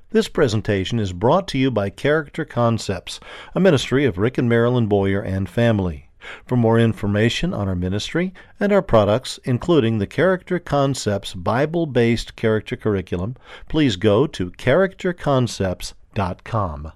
This presentation is brought to you by Character Concepts, a ministry of Rick and Marilyn Boyer and family. For more information on our ministry and our products, including the Character Concepts Bible-based character curriculum, please go to characterconcepts.com.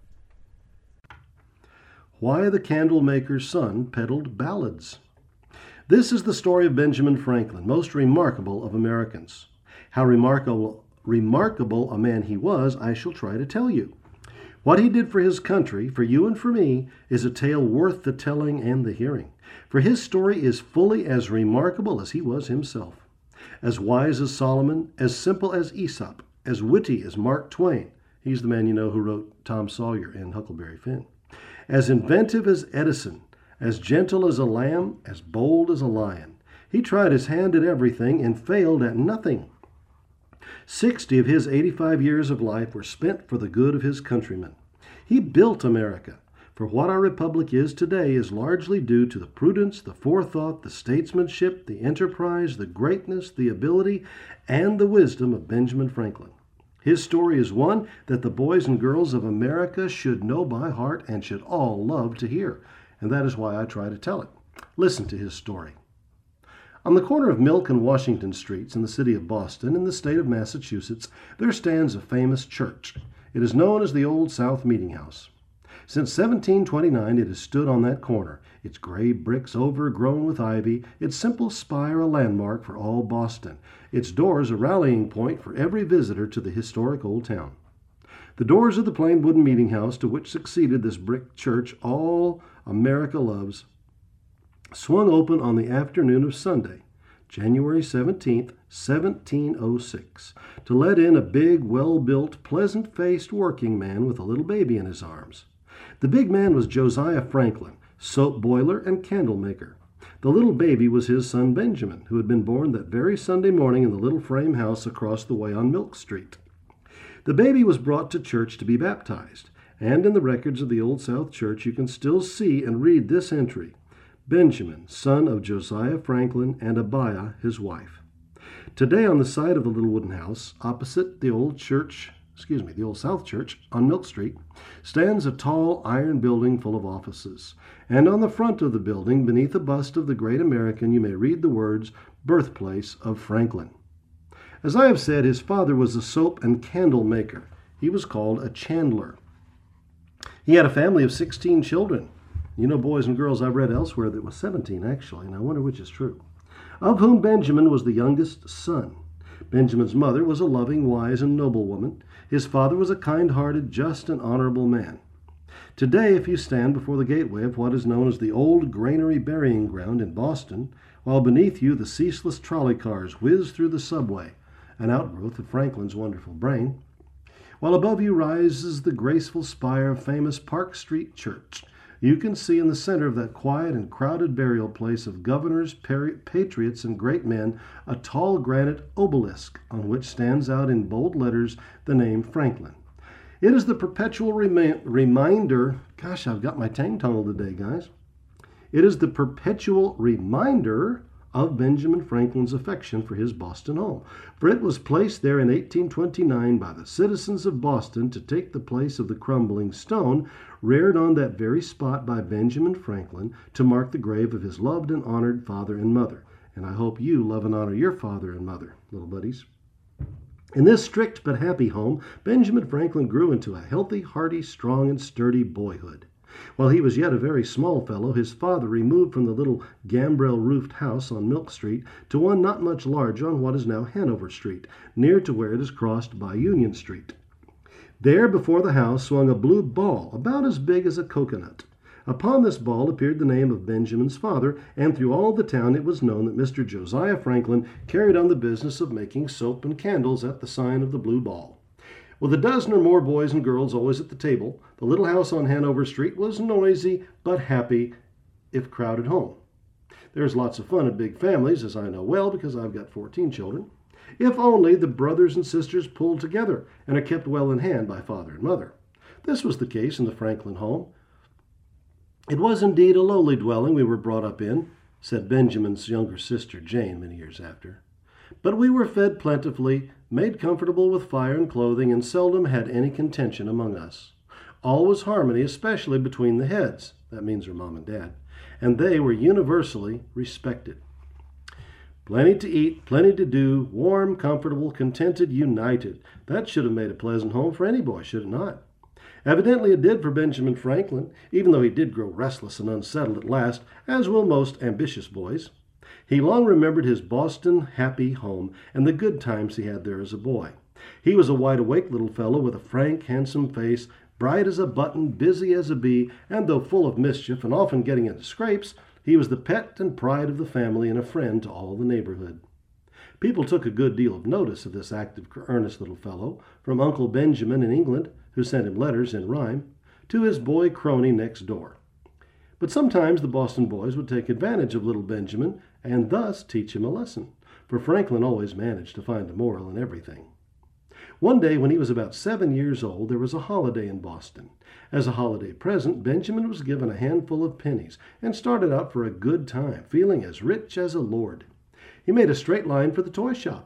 Why the Candlemaker's Son Peddled Ballads. This is the story of Benjamin Franklin, most remarkable of Americans. How remarkable a man he was, I shall try to tell you. What he did for his country, for you and for me, is a tale worth the telling and the hearing. For his story is fully as remarkable as he was himself. As wise as Solomon, as simple as Aesop, as witty as Mark Twain. He's the man you know who wrote Tom Sawyer and Huckleberry Finn. As inventive as Edison, as gentle as a lamb, as bold as a lion. He tried his hand at everything and failed at nothing. 60 of his 85 years of life were spent for the good of his countrymen. He built America, for what our republic is today is largely due to the prudence, the forethought, the statesmanship, the enterprise, the greatness, the ability, and the wisdom of Benjamin Franklin. His story is one that the boys and girls of America should know by heart and should all love to hear, and that is why I try to tell it. Listen to his story. On the corner of Milk and Washington Streets in the city of Boston, in the state of Massachusetts, there stands a famous church. It is known as the Old South Meeting House. Since 1729, it has stood on that corner, its gray bricks overgrown with ivy, its simple spire a landmark for all Boston, its doors a rallying point for every visitor to the historic old town. The doors of the plain wooden meeting house to which succeeded this brick church all America loves swung open on the afternoon of Sunday, January 17th, 1706, to let in a big, well-built, pleasant-faced working man with a little baby in his arms. The big man was Josiah Franklin, soap boiler and candle maker. The little baby was his son Benjamin, who had been born that very Sunday morning in the little frame house across the way on Milk Street. The baby was brought to church to be baptized, and in the records of the Old South Church you can still see and read this entry: Benjamin, son of Josiah Franklin and Abiah, his wife. Today, on the side of the little wooden house, opposite the Old South Church on Milk Street, stands a tall iron building full of offices. And on the front of the building, beneath a bust of the great American, you may read the words, Birthplace of Franklin. As I have said, his father was a soap and candle maker. He was called a chandler. He had a family of 16 children. You know, boys and girls, I've read elsewhere that it was 17, actually, and I wonder which is true. Of whom Benjamin was the youngest son. Benjamin's mother was a loving, wise, and noble woman. His father was a kind-hearted, just, and honorable man. Today, if you stand before the gateway of what is known as the Old Granary Burying Ground in Boston, while beneath you the ceaseless trolley cars whiz through the subway, an outgrowth of Franklin's wonderful brain, while above you rises the graceful spire of famous Park Street Church, you can see in the center of that quiet and crowded burial place of governors, patriots, and great men a tall granite obelisk on which stands out in bold letters the name Franklin. It is the perpetual reminder, gosh, I've got my tongue today, guys. It is the perpetual reminder of Benjamin Franklin's affection for his Boston home, for it was placed there in 1829 by the citizens of Boston to take the place of the crumbling stone reared on that very spot by Benjamin Franklin to mark the grave of his loved and honored father and mother. And I hope you love and honor your father and mother, little buddies. In this strict but happy home, Benjamin Franklin grew into a healthy, hearty, strong, and sturdy boyhood. While he was yet a very small fellow, his father removed from the little gambrel-roofed house on Milk Street to one not much larger on what is now Hanover Street, near to where it is crossed by Union Street. There before the house swung a blue ball about as big as a coconut. Upon this ball appeared the name of Benjamin's father, and through all the town it was known that Mr. Josiah Franklin carried on the business of making soap and candles at the sign of the blue ball. With a dozen or more boys and girls always at the table, the little house on Hanover Street was noisy but happy, if crowded home. There's lots of fun in big families, as I know well because I've got 14 children, if only the brothers and sisters pull together and are kept well in hand by father and mother. This was the case in the Franklin home. It was indeed a lowly dwelling we were brought up in, said Benjamin's younger sister Jane many years after. But we were fed plentifully, made comfortable with fire and clothing, and seldom had any contention among us. All was harmony, especially between the heads, that means her mom and dad, and they were universally respected. Plenty to eat, plenty to do, warm, comfortable, contented, united. That should have made a pleasant home for any boy, should it not? Evidently it did for Benjamin Franklin, even though he did grow restless and unsettled at last, as will most ambitious boys. He long remembered his Boston happy home and the good times he had there as a boy. He was a wide-awake little fellow with a frank, handsome face, bright as a button, busy as a bee, and though full of mischief and often getting into scrapes, he was the pet and pride of the family and a friend to all the neighborhood. People took a good deal of notice of this active, earnest little fellow, from Uncle Benjamin in England, who sent him letters in rhyme, to his boy crony next door. But sometimes the Boston boys would take advantage of little Benjamin and thus teach him a lesson, for Franklin always managed to find a moral in everything. One day when he was about 7 years old, there was a holiday in Boston. As a holiday present, Benjamin was given a handful of pennies and started out for a good time, feeling as rich as a lord. He made a straight line for the toy shop.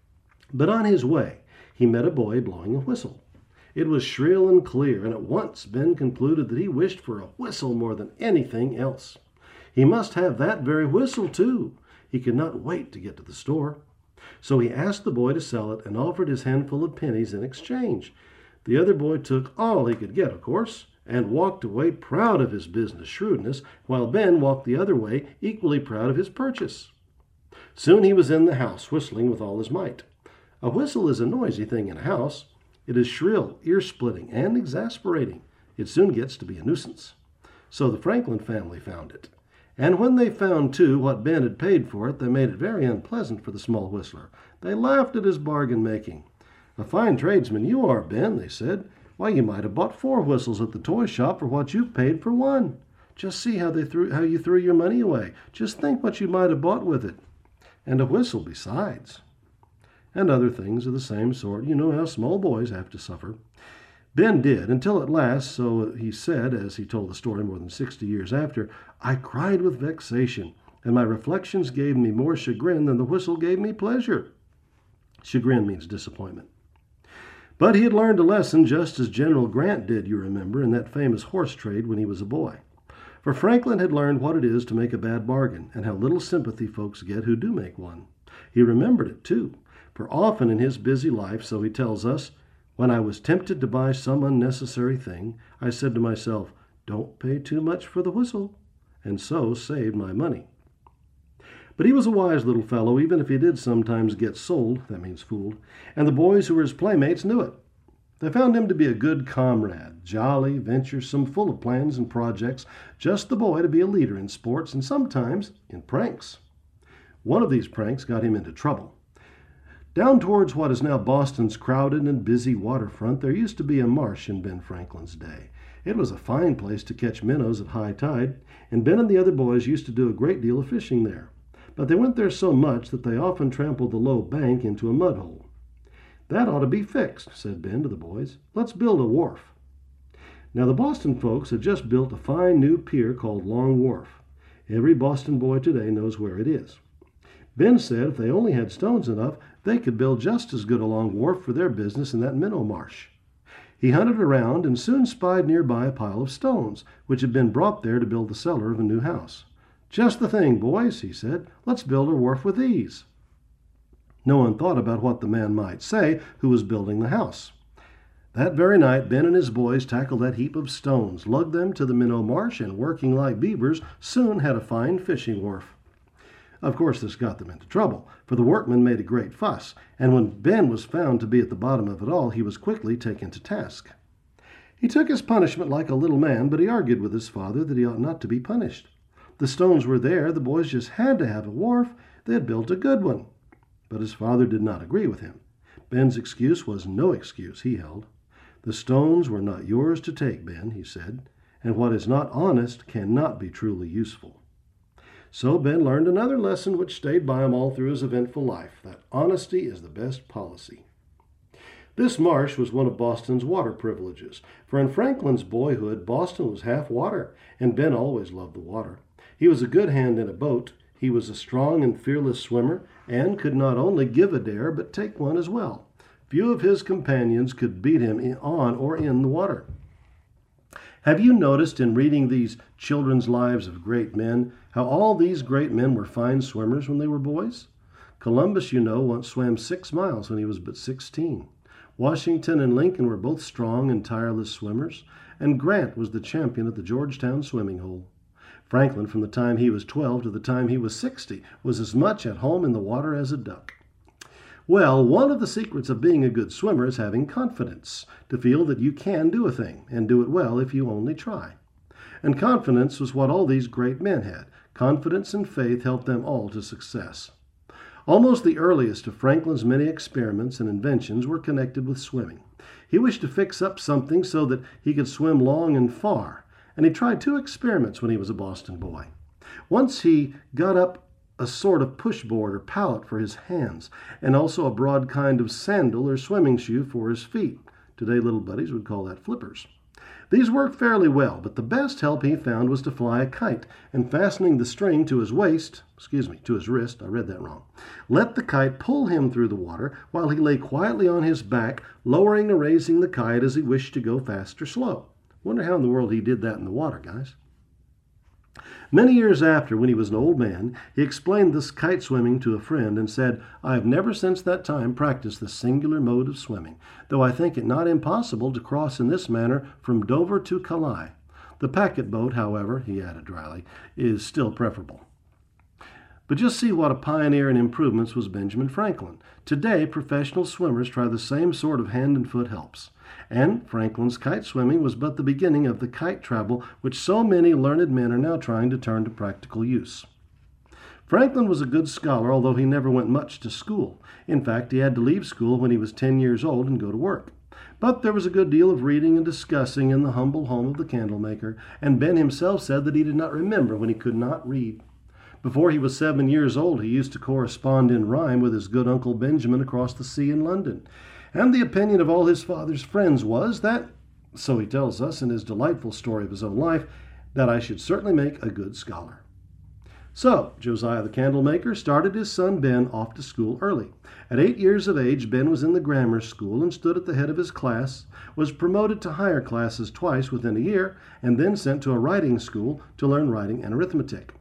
But on his way, he met a boy blowing a whistle. It was shrill and clear, and at once Ben concluded that he wished for a whistle more than anything else. He must have that very whistle, too. He could not wait to get to the store. So he asked the boy to sell it and offered his handful of pennies in exchange. The other boy took all he could get, of course, and walked away proud of his business shrewdness, while Ben walked the other way, equally proud of his purchase. Soon he was in the house, whistling with all his might. A whistle is a noisy thing in a house. It is shrill, ear-splitting, and exasperating. It soon gets to be a nuisance. So the Franklin family found it. And when they found, too, what Ben had paid for it, they made it very unpleasant for the small whistler. They laughed at his bargain-making. "A fine tradesman you are, Ben," they said. "Why, you might have bought 4 whistles at the toy shop for what you've paid for 1. Just see how you threw your money away. Just think what you might have bought with it. And a whistle besides." And other things of the same sort. You know how small boys have to suffer. Ben did, until at last, so he said, as he told the story more than 60 years after, "I cried with vexation, and my reflections gave me more chagrin than the whistle gave me pleasure." Chagrin means disappointment. But he had learned a lesson just as General Grant did, you remember, in that famous horse trade when he was a boy. For Franklin had learned what it is to make a bad bargain, and how little sympathy folks get who do make one. He remembered it, too, for often in his busy life, so he tells us, "When I was tempted to buy some unnecessary thing, I said to myself, 'Don't pay too much for the whistle,' and so saved my money." But he was a wise little fellow, even if he did sometimes get sold, that means fooled, and the boys who were his playmates knew it. They found him to be a good comrade, jolly, venturesome, full of plans and projects, just the boy to be a leader in sports and sometimes in pranks. One of these pranks got him into trouble. Down towards what is now Boston's crowded and busy waterfront, there used to be a marsh in Ben Franklin's day. It was a fine place to catch minnows at high tide, and Ben and the other boys used to do a great deal of fishing there. But they went there so much that they often trampled the low bank into a mud hole. "That ought to be fixed," said Ben to the boys. "Let's build a wharf." Now the Boston folks had just built a fine new pier called Long Wharf. Every Boston boy today knows where it is. Ben said if they only had stones enough, they could build just as good a long wharf for their business in that minnow marsh. He hunted around and soon spied nearby a pile of stones, which had been brought there to build the cellar of a new house. "Just the thing, boys," he said. "Let's build a wharf with these." No one thought about what the man might say who was building the house. That very night, Ben and his boys tackled that heap of stones, lugged them to the minnow marsh, and working like beavers, soon had a fine fishing wharf. Of course, this got them into trouble, for the workmen made a great fuss, and when Ben was found to be at the bottom of it all, he was quickly taken to task. He took his punishment like a little man, but he argued with his father that he ought not to be punished. The stones were there, the boys just had to have a wharf, they had built a good one. But his father did not agree with him. Ben's excuse was no excuse, he held. "The stones were not yours to take, Ben," he said, "and what is not honest cannot be truly useful." So Ben learned another lesson which stayed by him all through his eventful life, that honesty is the best policy. This marsh was one of Boston's water privileges, for in Franklin's boyhood, Boston was half water, and Ben always loved the water. He was a good hand in a boat, he was a strong and fearless swimmer, and could not only give a dare, but take one as well. Few of his companions could beat him on or in the water. Have you noticed in reading these children's lives of great men how all these great men were fine swimmers when they were boys? Columbus, you know, once swam 6 miles when he was but 16. Washington and Lincoln were both strong and tireless swimmers, and Grant was the champion at the Georgetown swimming hole. Franklin, from the time he was 12 to the time he was 60, was as much at home in the water as a duck. Well, one of the secrets of being a good swimmer is having confidence, to feel that you can do a thing and do it well if you only try. And confidence was what all these great men had. Confidence and faith helped them all to success. Almost the earliest of Franklin's many experiments and inventions were connected with swimming. He wished to fix up something so that he could swim long and far, and he tried 2 experiments when he was a Boston boy. Once he got up a sort of pushboard or pallet for his hands, and also a broad kind of sandal or swimming shoe for his feet. Today, little buddies would call that flippers. These worked fairly well, but the best help he found was to fly a kite, and fastening the string to his wrist, I read that wrong. Let the kite pull him through the water while he lay quietly on his back, lowering or raising the kite as he wished to go fast or slow. Wonder how in the world he did that in the water, guys. Many years after, when he was an old man, he explained this kite swimming to a friend and said, "I have never since that time practiced this singular mode of swimming, though I think it not impossible to cross in this manner from Dover to Calais. The packet boat, however," he added dryly, "is still preferable." But just see what a pioneer in improvements was Benjamin Franklin. Today, professional swimmers try the same sort of hand and foot helps. And Franklin's kite swimming was but the beginning of the kite travel which so many learned men are now trying to turn to practical use. Franklin was a good scholar, although he never went much to school. In fact, he had to leave school when he was 10 years old and go to work. But there was a good deal of reading and discussing in the humble home of the candlemaker, and Ben himself said that he did not remember when he could not read. Before he was 7 years old, he used to correspond in rhyme with his good Uncle Benjamin across the sea in London. And the opinion of all his father's friends was that, so he tells us in his delightful story of his own life, that I should certainly make a good scholar. So, Josiah the candlemaker started his son Ben off to school early. At 8 years of age, Ben was in the grammar school and stood at the head of his class, was promoted to higher classes twice within a year, and then sent to a writing school to learn writing and arithmetic.